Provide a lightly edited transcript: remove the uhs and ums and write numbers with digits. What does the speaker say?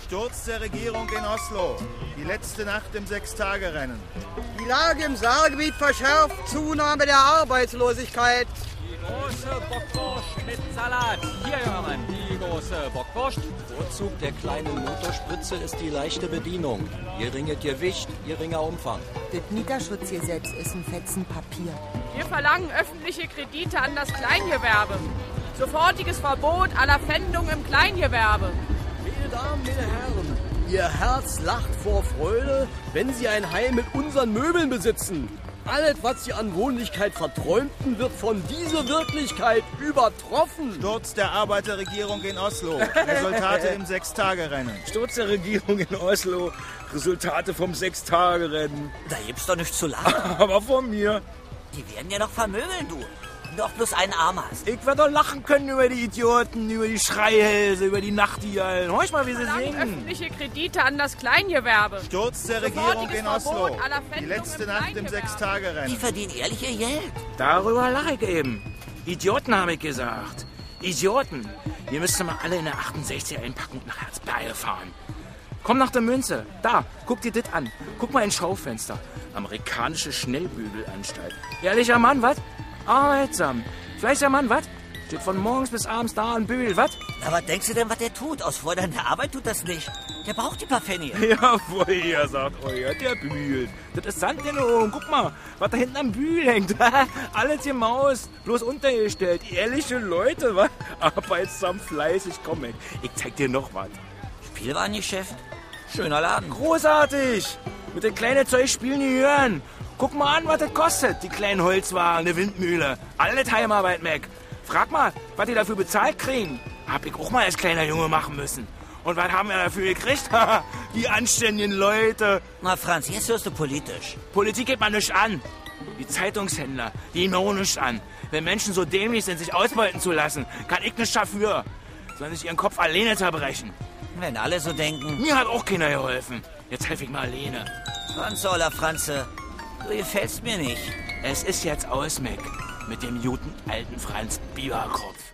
Sturz der Regierung in Oslo. Die letzte Nacht im Sechstagerennen. Die Lage im Saargebiet verschärft, Zunahme der Arbeitslosigkeit. Die große Bockwurst mit Salat. Hier, junger Mann, die große Bockwurst. Vorzug der kleinen Motorspritze ist die leichte Bedienung. Geringe Gewicht, geringer Umfang. Das Mieterschutzgesetz ist ein Fetzen Papier. Wir verlangen öffentliche Kredite an das Kleingewerbe. Sofortiges Verbot aller Pfändung im Kleingewerbe. Meine Damen, meine Herren, Ihr Herz lacht vor Freude, wenn Sie ein Heim mit unseren Möbeln besitzen. Alles, was Sie an Wohnlichkeit verträumten, wird von dieser Wirklichkeit übertroffen. Sturz der Arbeiterregierung in Oslo. Resultate im Sechstagerennen. Sturz der Regierung in Oslo. Resultate vom Sechstagerennen. Da gibt's doch nichts zu lachen. Aber von mir. Die werden ja noch vermöbeln, du. Wenn du auch bloß einen Arm hast. Ich werde doch lachen können über die Idioten, über die Schreihälse, über die Nachtigallen. Hör mal, wie sie singen. Öffentliche Kredite an das Kleingewerbe. Sturz der Regierung in Oslo. aller Die letzte Nacht im Sechstagerennen. Die verdienen ehrlich ihr Geld. Darüber lache ich eben. Idioten, habe ich gesagt. Idioten. Ihr müsst mal alle in der 68 einpacken und nach Herzberge fahren. Komm nach der Münze. Da, guck dir das an. Guck mal ins Schaufenster. Amerikanische Schnellbügelanstalt. Ehrlicher Mann, was? Arbeitsam. Fleißiger Mann, was? Steht von morgens bis abends da und bügelt, was? Na, was denkst du denn, was der tut? Aus fordernder Arbeit tut das nicht. Der braucht die paar Pfennige. Jawohl, ihr sagt euer, der bügelt. Das ist Sand in der Ohren. Guck mal, was da hinten am Bügel hängt. Alles gemaust, bloß untergestellt. Ehrliche Leute, was? Arbeitsam, fleißig, komm, ey. Ich zeig dir noch was. Spielwarengeschäft? Schöner Laden. Großartig! Mit dem kleinen Zeug spielen die hören. Guck mal an, was das kostet, die kleinen Holzwaren, eine Windmühle. Alle Heimarbeit, Mac. Frag mal, was die dafür bezahlt kriegen. Hab ich auch mal als kleiner Junge machen müssen. Und was haben wir dafür gekriegt? Die anständigen Leute. Na, Franz, jetzt wirst du politisch. Politik geht man nicht an. Die Zeitungshändler, die gehen mir auch nicht an. Wenn Menschen so dämlich sind, sich ausbeuten zu lassen, kann ich nichts dafür. Sollen sich ihren Kopf alleine zerbrechen. Wenn alle so denken. Mir hat auch keiner geholfen. Jetzt helfe ich mal alleine. Franzola, Franze, du gefällst mir nicht. Es ist jetzt aus, Mac. Mit dem guten alten Franz Bieberkopf.